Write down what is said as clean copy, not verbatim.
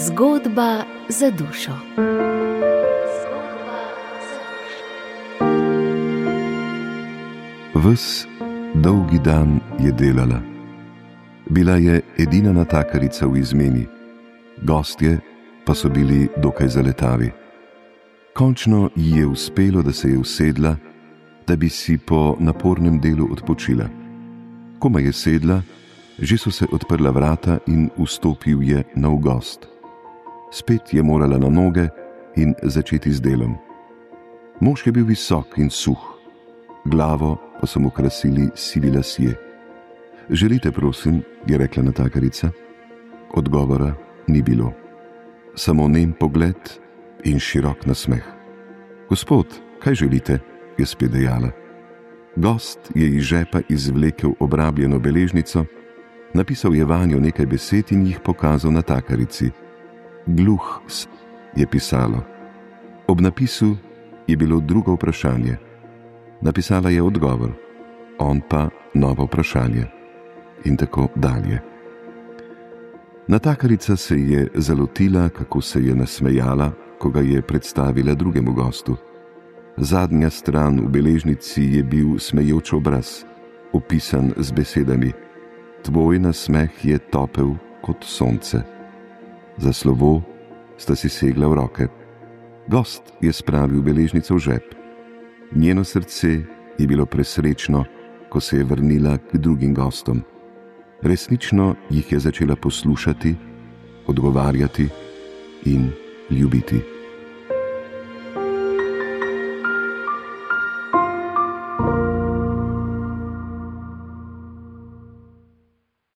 Zgodba za dušo. Ves dolgi dan je delala. Bila je edina natakarica v izmeni, gostje pa so bili dokaj zaletavi. Končno ji je uspelo, da se je usedla, da bi si po napornem delu odpočila. Komaj je sedla, že so se odprla vrata in vstopil je nov gost. Spet je morala na noge in začeti z delom. Mož je bil visok in suh, glavo pa so mu krasili sivi lasje. Želite, prosim, je rekla natakarica. Odgovora ni bilo. Samo nem pogled in širok nasmeh. Gospod, kaj želite, je spet dejala. Gost je iz žepa izvlekel obrabljeno beležnico, napisal je vanjo nekaj besed in jih pokazal natakarici. Gluh s, je pisalo. Ob napisu je bilo drugo vprašanje. Napisala je odgovor, on pa novo vprašanje. In tako dalje. Natakarica se je zalotila, kako se je nasmejala, ko ga je predstavila drugemu gostu. Zadnja stran v beležnici je bil smejoč obraz, opisan z besedami: Tvoj nasmeh je topel kot sonce. Za slovo sta si segla v roke. Gost je spravil beležnico v žep. Njeno srce je bilo presrečno, ko se je vrnila k drugim gostom. Resnično jih je začela poslušati, odgovarjati in ljubiti.